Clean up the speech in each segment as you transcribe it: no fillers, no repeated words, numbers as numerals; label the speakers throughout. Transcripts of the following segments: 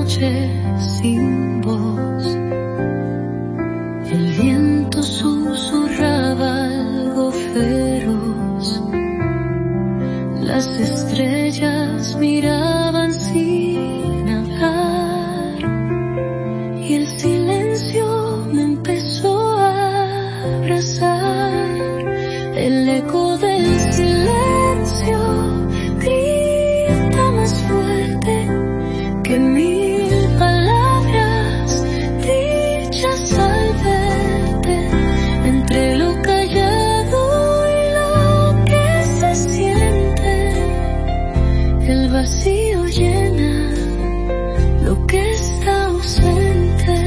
Speaker 1: noche sin voz. El viento susurraba algo feroz. Las estrellas miraban sin hablar y el silencio me empezó a abrazar. El eco del silencio grita más fuerte que mil palabras dichas al verte. Entre lo callado y lo que se siente, el vacío llena lo que está ausente.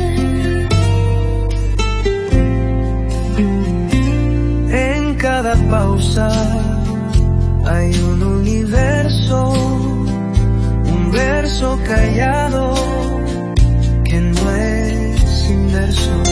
Speaker 2: En cada pausa hay un universo, un verso callado que no es inverso.